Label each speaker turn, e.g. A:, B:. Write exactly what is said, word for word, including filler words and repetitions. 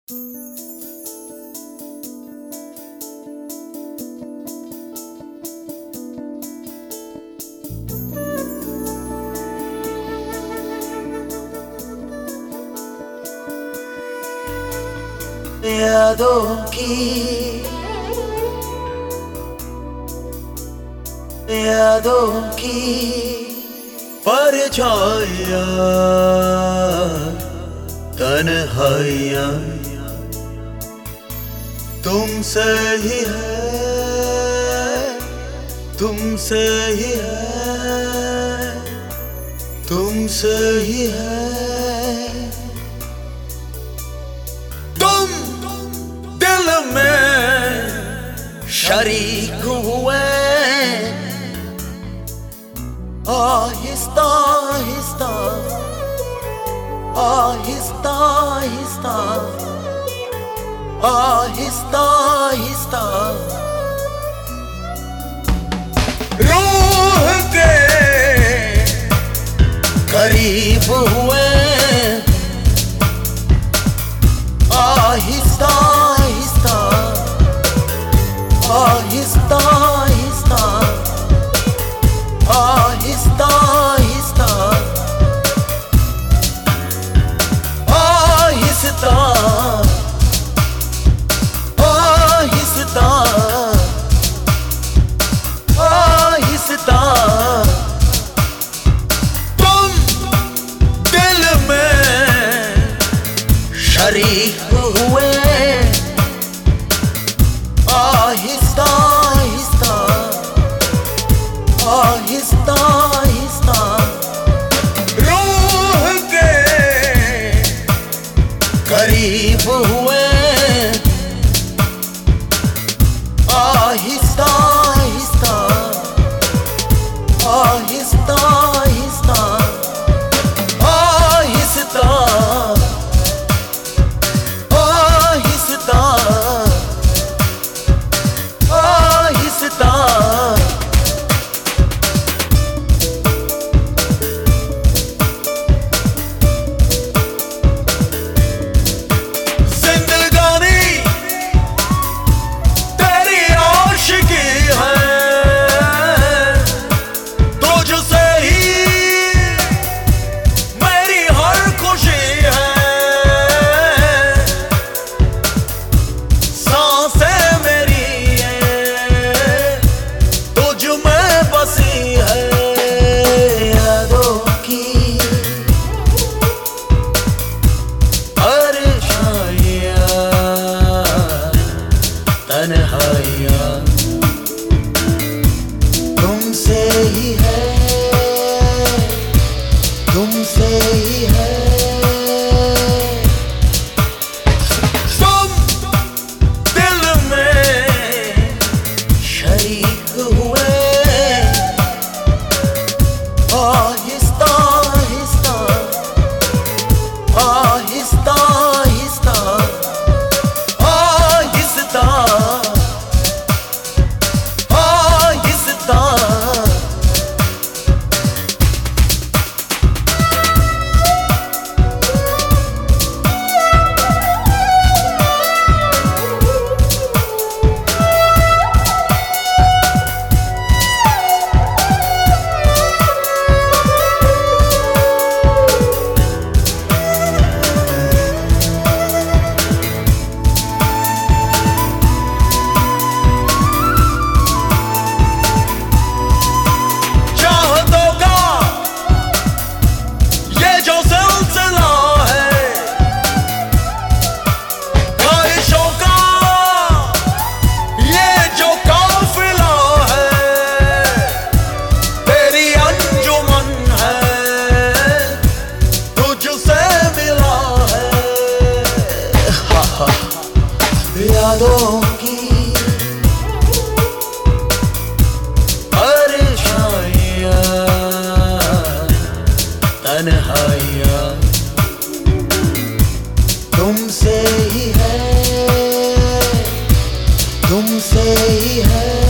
A: यादों की यादों की परछाइयाँ तन्हाइयाँ तुमसे ही है, तुमसे ही है, तुमसे ही है। तुम दिल में शरीक हुए, आहिस्ता आहिस्ता आहिस्ता आहिस्ता आहिस्ता आहिस्ता रूह के करीब हुए, आहिस्ता आहिस्ता आहिस्ता आहिस्ता आहिस्ता आहिस्ता आहिस्ता आहिस्ता आहिस्ता तुम दिल में शरीक हुए, आहिस्ता आहिस्ता आहिस्ता आहिस्ता रूह के करीब हुए, आहिस्ता आहिस्ता आहिस्ता आहिस्ता आहिस्ता आहिस्ता आहिस्ता तन्हाइयाँ तुमसे ही है, तुमसे ही है। तुम दिल में शरीक हुए, आहिस्ता आहिस्ता आहिस्ता आहिस्ता आहिस्ता यादों की परछाइयाँ तन्हाइयाँ तुमसे ही है, तुमसे ही है।